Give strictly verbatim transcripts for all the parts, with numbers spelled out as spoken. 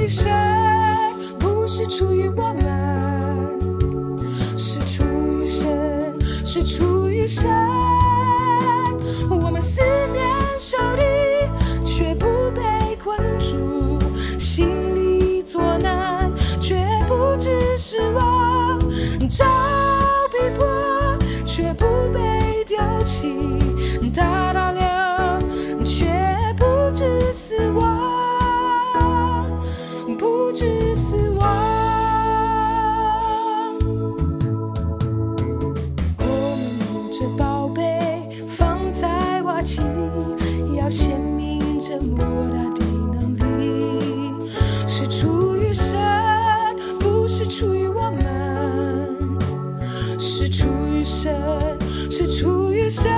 神，不是出于我们，是出于神，是出于神。我们四面受敌，却不被困住，心里作难，却不致失望，遭逼迫，却不被丢弃，打倒了，却不致死亡，不致死亡。我们有着宝贝放在瓦器里，要显明这莫大的能力，是出于神，不是出于我们，是出于神，是出于神。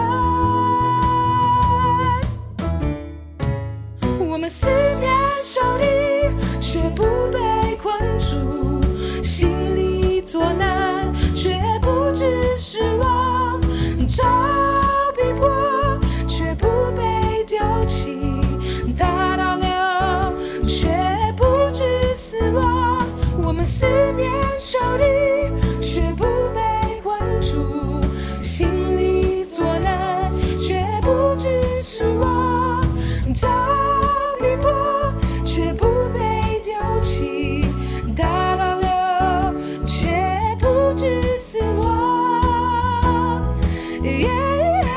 我们四面受敌，却不被困住，心里作难，却不致失望，遭逼迫，却不被丢弃，打倒了，却不致死亡。我们四面受敌，却不被困住，心里作难，却不致失望，遭逼迫，却不被丢弃，打倒了，却不致死亡。Yeah.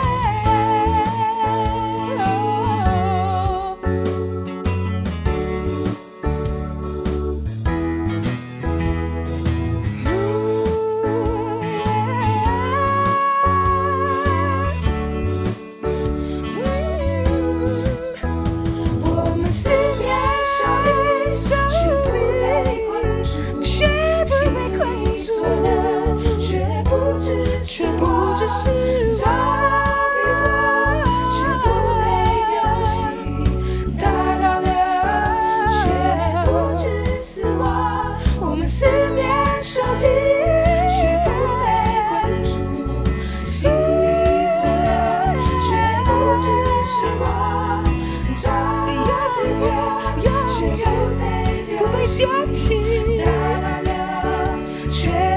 却不致失望，却不被丢弃，打倒了，却不致死亡。我们四面受敌，却不被困住，心里作难，却不致失望。遭逼迫，却不被丢弃，打倒了，却